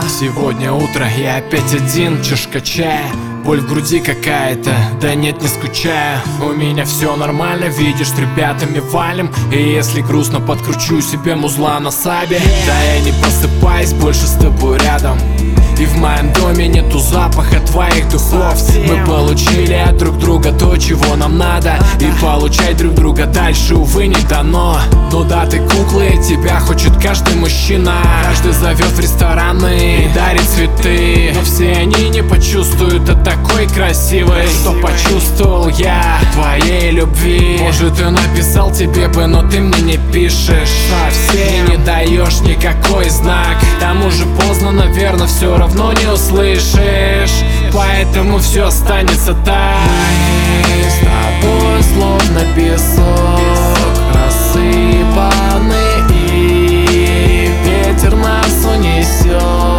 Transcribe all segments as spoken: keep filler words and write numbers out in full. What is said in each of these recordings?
Сегодня утро, я опять один, чашка чая, боль в груди какая-то, да нет, не скучаю. У меня все нормально, видишь, с ребятами валим. И если грустно, подкручу себе музла на сабе. Да я не просыпаюсь, больше с тобой рядом. И в моем доме нету запаха твоих духов. Мы получили от друг друга то, чего нам надо. И получать друг друга дальше, увы, не дано. Ну да, ты кукла, и тебя хочет каждый мужчина. Каждый зовет в рестораны и дарит цветы. Но все они не почувствуют от такой красивой, что почувствовал я твоей любви. Может, и написал тебе бы, но ты мне не пишешь совсем, не даешь никакой знак. К тому же поздно, наверное, все равно не услышишь, поэтому все останется так. Мы с тобой словно песок рассыпаны, и ветер нас унесет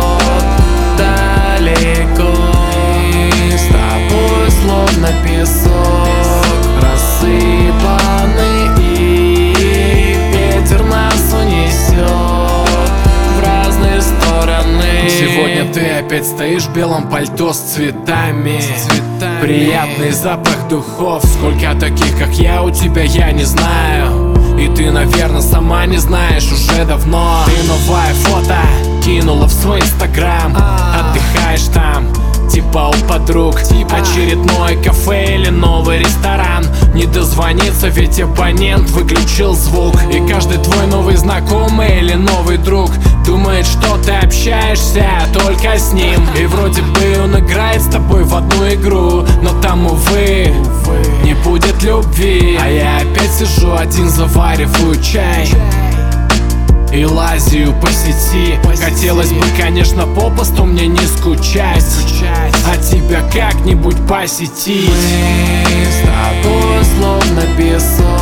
далеко. Мы с тобой словно песок рассыпаны, и ветер нас унесет в разные стороны. Сегодня ты опять стоишь в белом пальто с цветами, с цветами. Приятный запах духов. Сколько таких, как я, у тебя я не знаю. И ты, наверное, сама не знаешь уже давно. Ты новое фото кинула в свой инстаграм. Отдыхаешь там, типа у подруг. Очередное кафе или новый ресторан. Не дозвониться, ведь абонент выключил звук. И каждый твой новый знакомый или новый друг думает, что ты общаешься только с ним. И вроде бы он играет с тобой в одну игру, но там, увы, не будет любви. А я опять сижу один, завариваю чай и лазию по сети. Хотелось бы, конечно, попусту мне не скучать, а тебя как-нибудь посетить. Мы с тобой словно песок